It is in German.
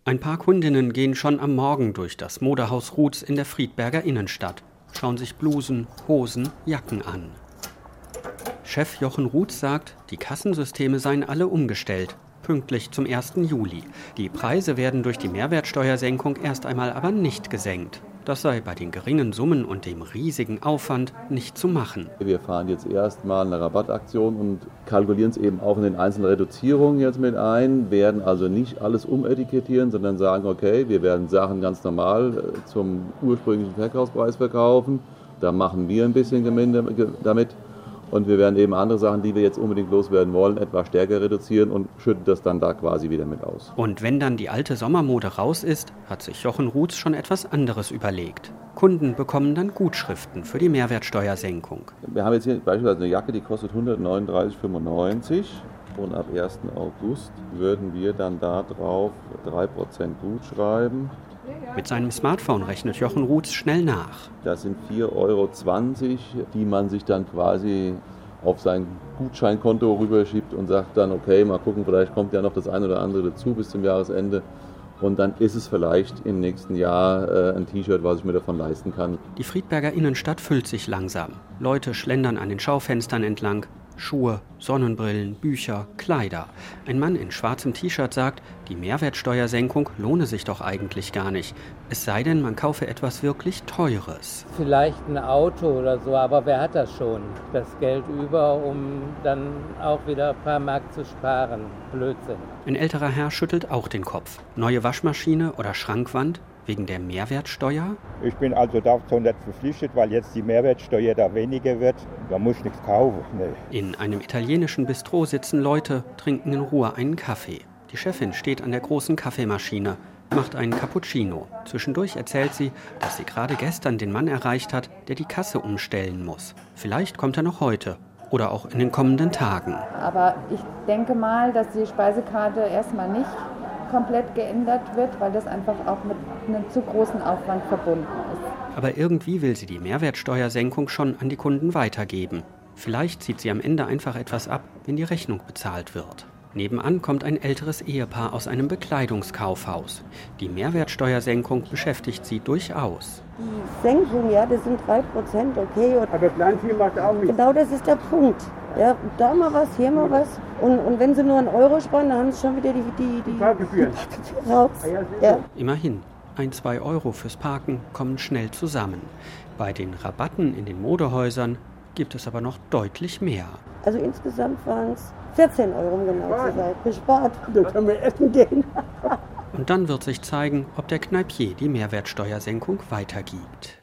Ein paar Kundinnen gehen schon am Morgen durch das Modehaus Ruths in der Friedberger Innenstadt, schauen sich Blusen, Hosen, Jacken an. Chef Jochen Ruths sagt, die Kassensysteme seien alle umgestellt, pünktlich zum 1. Juli. Die Preise werden durch die Mehrwertsteuersenkung erst einmal aber nicht gesenkt. Das sei bei den geringen Summen und dem riesigen Aufwand nicht zu machen. Wir fahren jetzt erstmal eine Rabattaktion und kalkulieren es eben auch in den einzelnen Reduzierungen jetzt mit ein, werden also nicht alles umetikettieren, sondern sagen, okay, wir werden Sachen ganz normal zum ursprünglichen Verkaufspreis verkaufen. Da machen wir ein bisschen Gewinn damit. Und wir werden eben andere Sachen, die wir jetzt unbedingt loswerden wollen, etwas stärker reduzieren und schütten das dann da quasi wieder mit aus. Und wenn dann die alte Sommermode raus ist, hat sich Jochen Ruths schon etwas anderes überlegt. Kunden bekommen dann Gutschriften für die Mehrwertsteuersenkung. Wir haben jetzt hier beispielsweise eine Jacke, die kostet 139,95 € und ab 1. August würden wir dann da drauf 3% gut schreiben. Mit seinem Smartphone rechnet Jochen Ruths schnell nach. Das sind 4,20 €, die man sich dann quasi auf sein Gutscheinkonto rüberschiebt und sagt dann, okay, mal gucken, vielleicht kommt ja noch das eine oder andere dazu bis zum Jahresende. Und dann ist es vielleicht im nächsten Jahr ein T-Shirt, was ich mir davon leisten kann. Die Friedberger Innenstadt füllt sich langsam. Leute schlendern an den Schaufenstern entlang. Schuhe, Sonnenbrillen, Bücher, Kleider. Ein Mann in schwarzem T-Shirt sagt, die Mehrwertsteuersenkung lohne sich doch eigentlich gar nicht. Es sei denn, man kaufe etwas wirklich Teures. Vielleicht ein Auto oder so, aber wer hat das schon? Das Geld über, um dann auch wieder ein paar Mark zu sparen. Blödsinn. Ein älterer Herr schüttelt auch den Kopf. Neue Waschmaschine oder Schrankwand? Wegen der Mehrwertsteuer? Ich bin also dazu nicht verpflichtet, weil jetzt die Mehrwertsteuer da weniger wird. Da muss ich nichts kaufen. Nee. In einem italienischen Bistro sitzen Leute, trinken in Ruhe einen Kaffee. Die Chefin steht an der großen Kaffeemaschine, macht einen Cappuccino. Zwischendurch erzählt sie, dass sie gerade gestern den Mann erreicht hat, der die Kasse umstellen muss. Vielleicht kommt er noch heute oder auch in den kommenden Tagen. Aber ich denke mal, dass die Speisekarte erstmal nicht komplett geändert wird, weil das einfach auch mit einem zu großen Aufwand verbunden ist. Aber irgendwie will sie die Mehrwertsteuersenkung schon an die Kunden weitergeben. Vielleicht zieht sie am Ende einfach etwas ab, wenn die Rechnung bezahlt wird. Nebenan kommt ein älteres Ehepaar aus einem Bekleidungskaufhaus. Die Mehrwertsteuersenkung beschäftigt sie durchaus. Die Senkung, ja, das sind 3%, okay. Aber Kleinvieh macht auch nichts. Genau, das ist der Punkt. Ja, da mal was, hier mal was. Und wenn sie nur einen Euro sparen, dann haben sie schon wieder die Parkgebühren raus. Ja. Immerhin, 1-2 € fürs Parken kommen schnell zusammen. Bei den Rabatten in den Modehäusern gibt es aber noch deutlich mehr. Also insgesamt waren es 14 €, um genau zu sein, gespart. Da können wir essen gehen. Und dann wird sich zeigen, ob der Kneipier die Mehrwertsteuersenkung weitergibt.